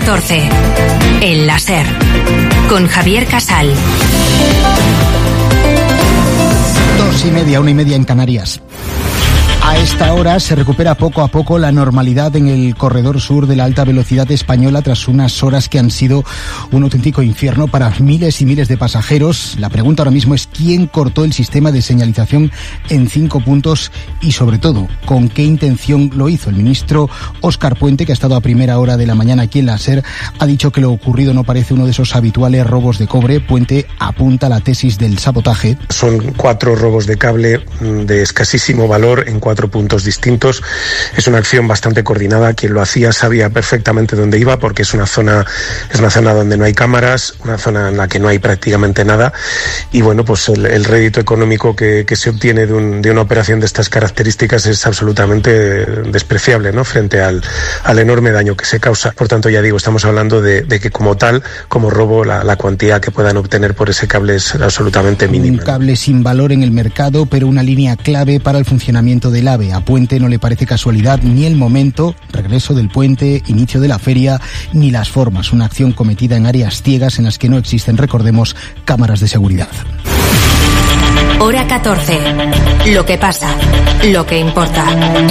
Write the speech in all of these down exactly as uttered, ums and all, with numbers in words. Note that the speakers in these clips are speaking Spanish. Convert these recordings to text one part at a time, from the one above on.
catorce. El láser. Con Javier Casal. Dos y media, una y media en Canarias. A esta hora se recupera poco a poco la normalidad en el corredor sur de la alta velocidad española tras unas horas que han sido un auténtico infierno para miles y miles de pasajeros. La pregunta ahora mismo es quién cortó el sistema de señalización en cinco puntos y, sobre todo, con qué intención lo hizo. El ministro Óscar Puente, que ha estado a primera hora de la mañana aquí en la SER, ha dicho que lo ocurrido no parece uno de esos habituales robos de cobre. Puente apunta la tesis del sabotaje. Son cuatro robos de cable de escasísimo valor en cuatro puntos distintos. Es una acción bastante coordinada. Quien lo hacía sabía perfectamente dónde iba, porque es una zona es una zona donde no hay cámaras, una zona en la que no hay prácticamente nada, y bueno, pues el, el rédito económico que, que se obtiene de, un, de una operación de estas características es absolutamente despreciable, ¿no?, frente al, al enorme daño que se causa. Por tanto, ya digo, estamos hablando de, de que como tal, como robo, la, la cuantía que puedan obtener por ese cable es absolutamente mínima. Un cable sin valor en el mercado, pero una línea clave para el funcionamiento del AVE. A Puente no le parece casualidad ni el momento, regreso del puente, inicio de la feria, ni las formas. Una acción cometida en áreas ciegas en las que no existen, recordemos, cámaras de seguridad. Hora catorce. Lo que pasa, lo que importa.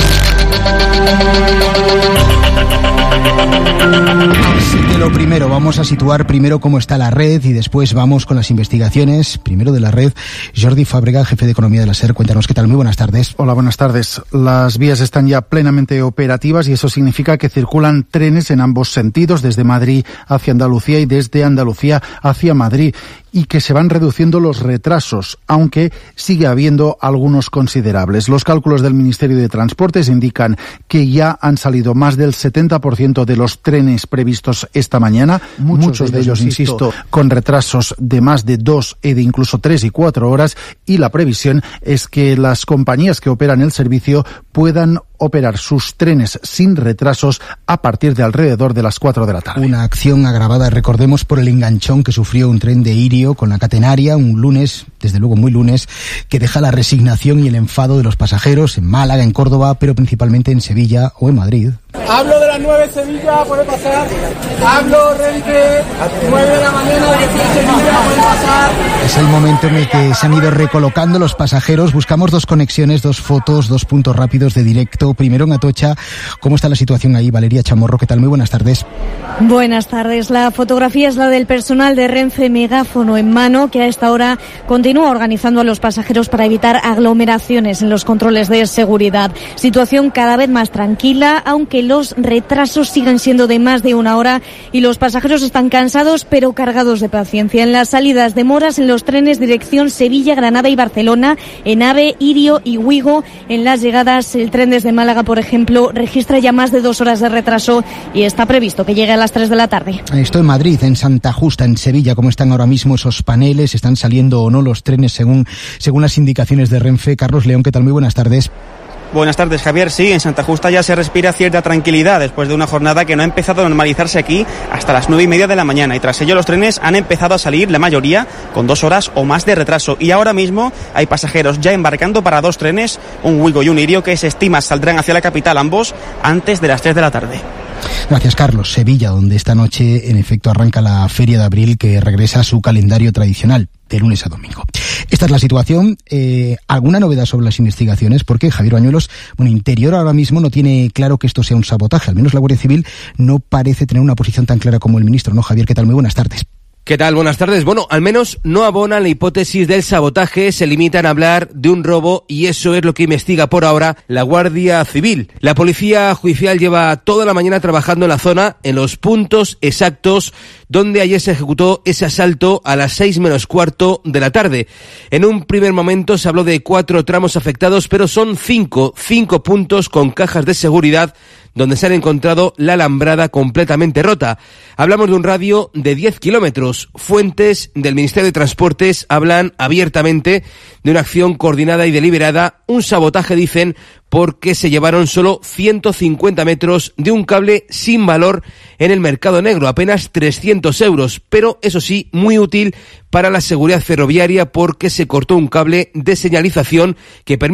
Así que lo primero, vamos a situar primero cómo está la red y después vamos con las investigaciones. Primero de la red, Jordi Fábrega, jefe de Economía de la SER. Cuéntanos qué tal. Muy buenas tardes. Hola, buenas tardes. Las vías están ya plenamente operativas y eso significa que circulan trenes en ambos sentidos, desde Madrid hacia Andalucía y desde Andalucía hacia Madrid, y que se van reduciendo los retrasos, aunque sigue habiendo algunos considerables. Los cálculos del Ministerio de Transportes indican que ya han salido más del setenta por ciento de los trenes previstos esta mañana, muchos, muchos de ellos, de ellos insisto, insisto, con retrasos de más de dos e de incluso tres y cuatro horas, y la previsión es que las compañías que operan el servicio puedan operar sus trenes sin retrasos a partir de alrededor de las cuatro de la tarde. Una acción agravada, recordemos, por el enganchón que sufrió un tren de Irio con la catenaria un lunes, desde luego muy lunes, que deja la resignación y el enfado de los pasajeros en Málaga, en Córdoba, pero principalmente en Sevilla o en Madrid. Hablo de las nueve Sevilla, puede pasar. Hablo Renfe, nueve de la mañana, dieciséis Sevilla, puede pasar. Es el momento en el que se han ido recolocando los pasajeros. Buscamos dos conexiones, dos fotos, dos puntos rápidos de directo. Primero en Atocha. ¿Cómo está la situación ahí? Valeria Chamorro, ¿qué tal? Muy buenas tardes. Buenas tardes. La fotografía es la del personal de Renfe, megáfono en mano, que a esta hora continúa organizando a los pasajeros para evitar aglomeraciones en los controles de seguridad. Situación cada vez más tranquila, aunque los retrasos siguen siendo de más de una hora y los pasajeros están cansados pero cargados de paciencia. En las salidas, demoras en los trenes dirección Sevilla, Granada y Barcelona, en AVE, Irio y Wigo. En las llegadas, el tren desde Málaga, por ejemplo, registra ya más de dos horas de retraso y está previsto que llegue a las tres de la tarde. Esto en Madrid, en Santa Justa, en Sevilla, ¿cómo están ahora mismo esos paneles? ¿Están saliendo o no los trenes según, según las indicaciones de Renfe? Carlos León, ¿qué tal? Muy buenas tardes. Buenas tardes, Javier. Sí, en Santa Justa ya se respira cierta tranquilidad después de una jornada que no ha empezado a normalizarse aquí hasta las nueve y media de la mañana, y tras ello los trenes han empezado a salir, la mayoría con dos horas o más de retraso, y ahora mismo hay pasajeros ya embarcando para dos trenes, un Wigo y un Irio, que se estima saldrán hacia la capital ambos antes de las tres de la tarde. Gracias, Carlos. Sevilla, donde esta noche en efecto arranca la Feria de Abril, que regresa a su calendario tradicional de lunes a domingo. Esta es la situación. Eh, ¿Alguna novedad sobre las investigaciones? Porque Javier Bañuelos, bueno, Interior ahora mismo no tiene claro que esto sea un sabotaje. Al menos la Guardia Civil no parece tener una posición tan clara como el ministro, ¿no, Javier? ¿Qué tal? Muy buenas tardes. ¿Qué tal? Buenas tardes. Bueno, al menos no abona la hipótesis del sabotaje, se limitan a hablar de un robo y eso es lo que investiga por ahora la Guardia Civil. La Policía Judicial lleva toda la mañana trabajando en la zona, en los puntos exactos donde ayer se ejecutó ese asalto a las seis menos cuarto de la tarde. En un primer momento se habló de cuatro tramos afectados, pero son cinco, cinco puntos con cajas de seguridad donde se han encontrado la alambrada completamente rota. Hablamos de un radio de diez kilómetros. Fuentes del Ministerio de Transportes hablan abiertamente de una acción coordinada y deliberada, un sabotaje, dicen, porque se llevaron solo ciento cincuenta metros de un cable sin valor en el mercado negro, apenas trescientos euros, pero eso sí, muy útil para la seguridad ferroviaria porque se cortó un cable de señalización que permite